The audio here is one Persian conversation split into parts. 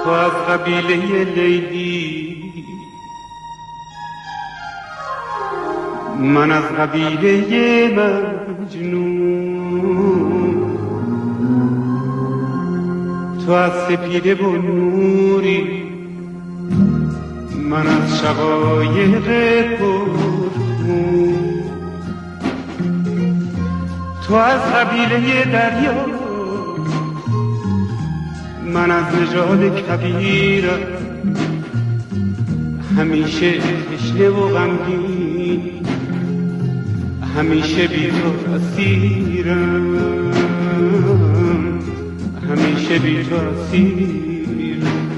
تو از قبیله لیلی، من از قبیله مجنون. تو از سپیده و نوری، من از شقایق پرخون. تو از قبیله دریا، من از نژاد کبیر، همیشه تشنه و غمگین، همیشه بی تو اسیرم، همیشه بی تو اسیرم.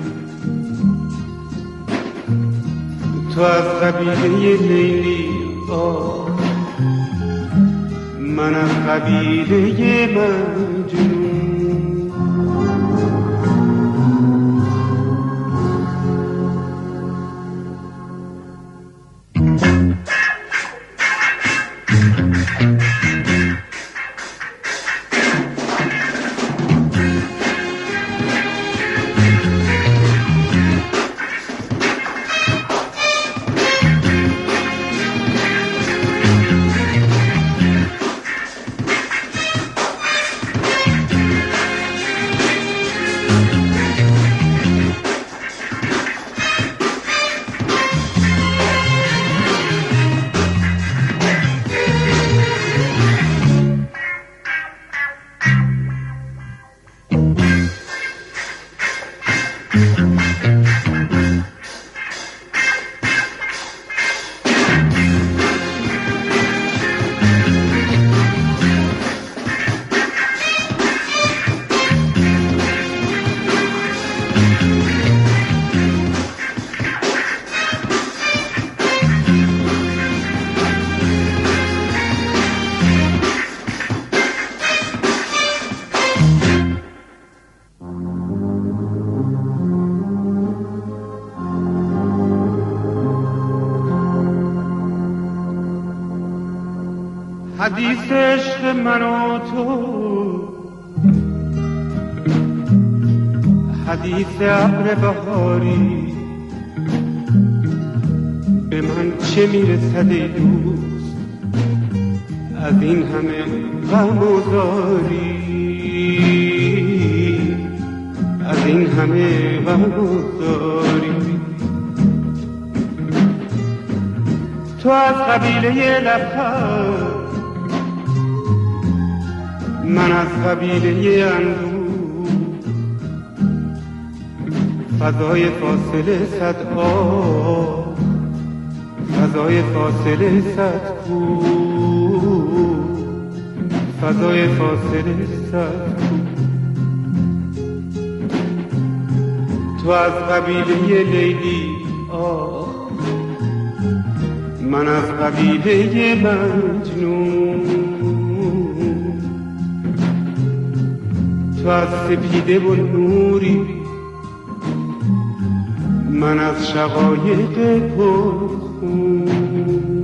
تو از قبیله لیلی، من از قبیله مجنون. حدیث عشق من و تو، حدیث ابر بهاری، به من چه میرسد ای دوست از این همه غم و زاری، از این همه غم و زاری. تو از قبیله لبخند، من از قبیله اندوه، فضای فاصله صد آه، فضای فاصله صد کوه، فضای فاصله صد کوه. تو از قبیله لیلی، من از قبیله مجنون. تو از سپیده و نوری، من از شقایق پرخون.